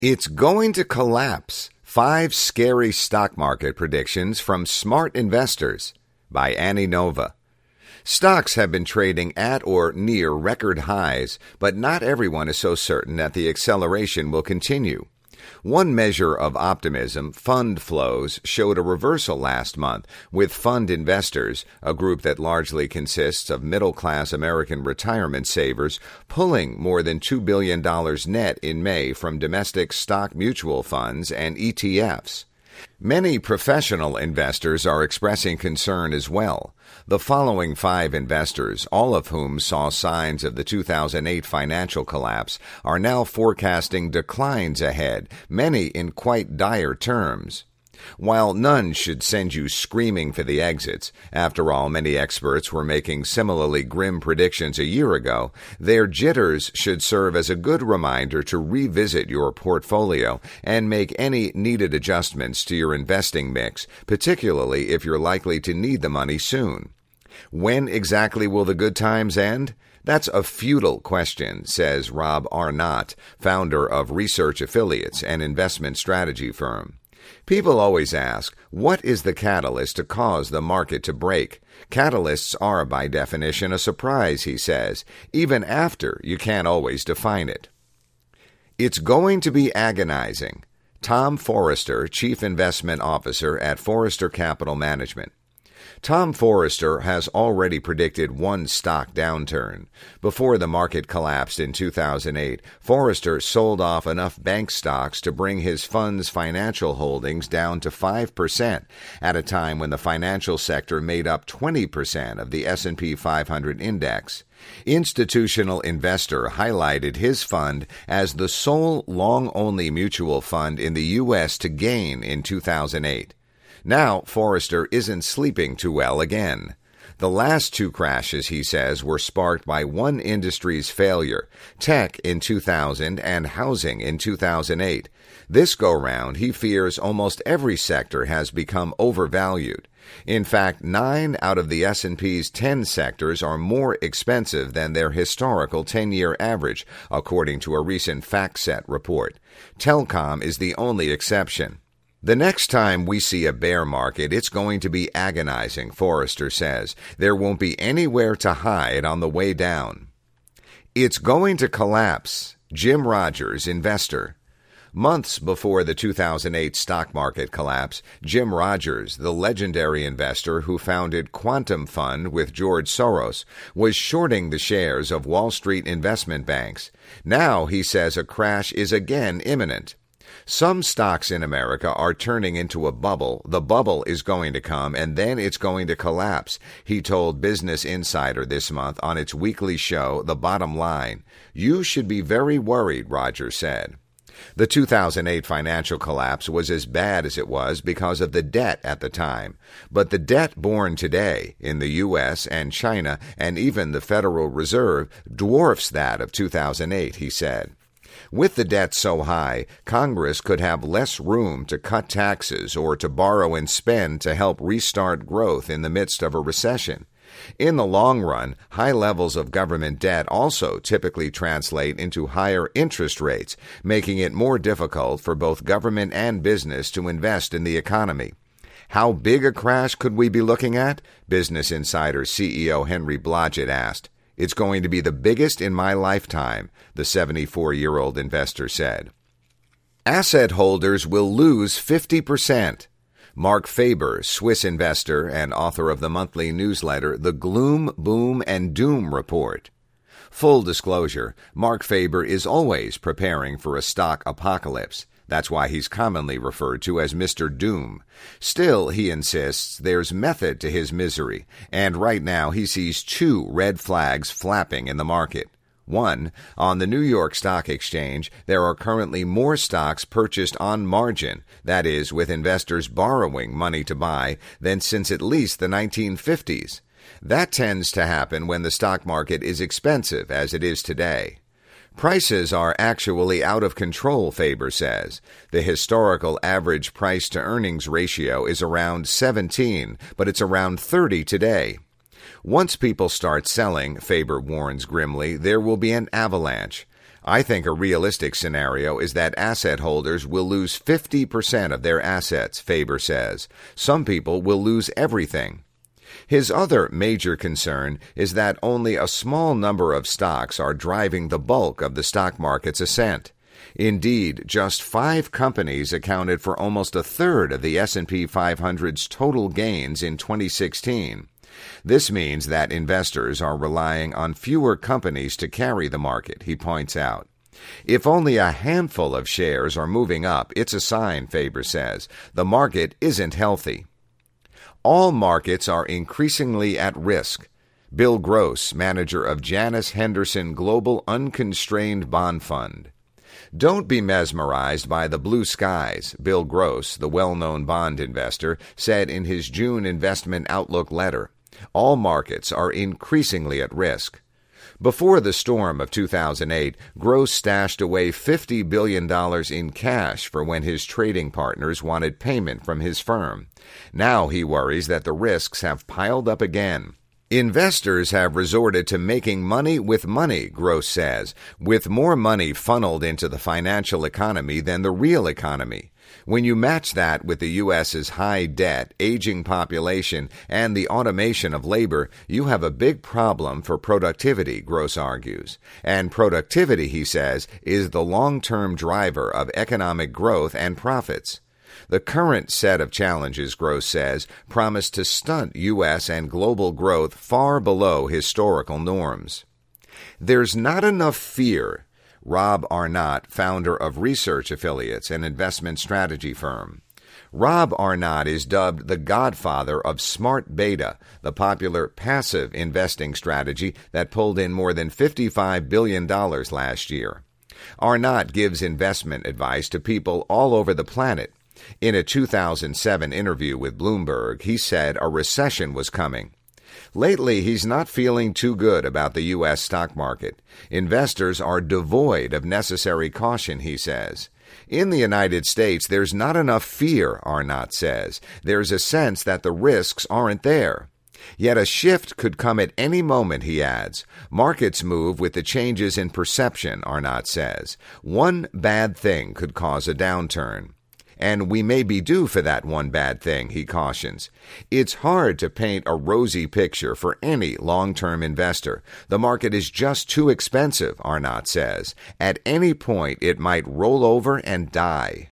It's going to collapse. 5 scary stock market predictions from smart investors by Annie Nova. Stocks have been trading at or near record highs, but not everyone is so certain that the acceleration will continue. One measure of optimism, fund flows, showed a reversal last month, with fund investors, a group that largely consists of middle-class American retirement savers, pulling more than $2 billion net in May from domestic stock mutual funds and ETFs. Many professional investors are expressing concern as well. The following 5 investors, all of whom saw signs of the 2008 financial collapse, are now forecasting declines ahead, many in quite dire terms. While none should send you screaming for the exits, after all, many experts were making similarly grim predictions a year ago, their jitters should serve as a good reminder to revisit your portfolio and make any needed adjustments to your investing mix, particularly if you're likely to need the money soon. When exactly will the good times end? That's a futile question, says Rob Arnott, founder of Research Affiliates, an investment strategy firm. People always ask, what is the catalyst to cause the market to break? Catalysts are, by definition, a surprise, he says, even after you can't always define it. It's going to be agonizing. Tom Forrester, Chief Investment Officer at Forrester Capital Management. Tom Forrester has already predicted one stock downturn. Before the market collapsed in 2008, Forrester sold off enough bank stocks to bring his fund's financial holdings down to 5% at a time when the financial sector made up 20% of the S&P 500 index. Institutional Investor highlighted his fund as the sole long-only mutual fund in the U.S. to gain in 2008. Now, Forrester isn't sleeping too well again. The last 2 crashes, he says, were sparked by one industry's failure, tech in 2000 and housing in 2008. This go-round, he fears almost every sector has become overvalued. In fact, 9 out of the S&P's 10 sectors are more expensive than their historical 10-year average, according to a recent FactSet report. Telecom is the only exception. The next time we see a bear market, it's going to be agonizing, Forrester says. There won't be anywhere to hide on the way down. It's going to collapse. Jim Rogers, investor. Months before the 2008 stock market collapse, Jim Rogers, the legendary investor who founded Quantum Fund with George Soros, was shorting the shares of Wall Street investment banks. Now he says a crash is again imminent. Some stocks in America are turning into a bubble. The bubble is going to come, and then it's going to collapse, he told Business Insider this month on its weekly show, The Bottom Line. You should be very worried, Rogers said. The 2008 financial collapse was as bad as it was because of the debt at the time. But the debt borne today in the U.S. and China and even the Federal Reserve dwarfs that of 2008, he said. With the debt so high, Congress could have less room to cut taxes or to borrow and spend to help restart growth in the midst of a recession. In the long run, high levels of government debt also typically translate into higher interest rates, making it more difficult for both government and business to invest in the economy. How big a crash could we be looking at? Business Insider CEO Henry Blodgett asked. It's going to be the biggest in my lifetime, the 74-year-old investor said. Asset holders will lose 50%. Mark Faber, Swiss investor and author of the monthly newsletter The Gloom, Boom, and Doom Report. Full disclosure, Mark Faber is always preparing for a stock apocalypse. That's why he's commonly referred to as Mr. Doom. Still, he insists, there's method to his misery, and right now he sees 2 red flags flapping in the market. 1, on the New York Stock Exchange, there are currently more stocks purchased on margin, that is, with investors borrowing money to buy, than since at least the 1950s. That tends to happen when the stock market is expensive, as it is today. Prices are actually out of control, Faber says. The historical average price-to-earnings ratio is around 17, but it's around 30 today. Once people start selling, Faber warns grimly, there will be an avalanche. I think a realistic scenario is that asset holders will lose 50% of their assets, Faber says. Some people will lose everything. His other major concern is that only a small number of stocks are driving the bulk of the stock market's ascent. Indeed, just 5 companies accounted for almost a third of the S&P 500's total gains in 2016. This means that investors are relying on fewer companies to carry the market, he points out. If only a handful of shares are moving up, it's a sign, Faber says. The market isn't healthy. All markets are increasingly at risk. Bill Gross, manager of Janus Henderson Global Unconstrained Bond Fund. Don't be mesmerized by the blue skies, Bill Gross, the well-known bond investor, said in his June Investment Outlook letter. All markets are increasingly at risk. Before the storm of 2008, Gross stashed away $50 billion in cash for when his trading partners wanted payment from his firm. Now he worries that the risks have piled up again. Investors have resorted to making money with money, Gross says, with more money funneled into the financial economy than the real economy. When you match that with the U.S.'s high debt, aging population, and the automation of labor, you have a big problem for productivity, Gross argues. And productivity, he says, is the long-term driver of economic growth and profits. The current set of challenges, Gross says, promise to stunt U.S. and global growth far below historical norms. There's not enough fear. Rob Arnott, founder of Research Affiliates, an investment strategy firm. Rob Arnott is dubbed the godfather of smart beta, the popular passive investing strategy that pulled in more than $55 billion last year. Arnott gives investment advice to people all over the planet. In a 2007 interview with Bloomberg, he said a recession was coming. Lately, he's not feeling too good about the U.S. stock market. Investors are devoid of necessary caution, he says. In the United States, there's not enough fear, Arnott says. There's a sense that the risks aren't there. Yet a shift could come at any moment, he adds. Markets move with the changes in perception, Arnott says. One bad thing could cause a downturn. And we may be due for that one bad thing, he cautions. It's hard to paint a rosy picture for any long-term investor. The market is just too expensive, Arnott says. At any point, it might roll over and die.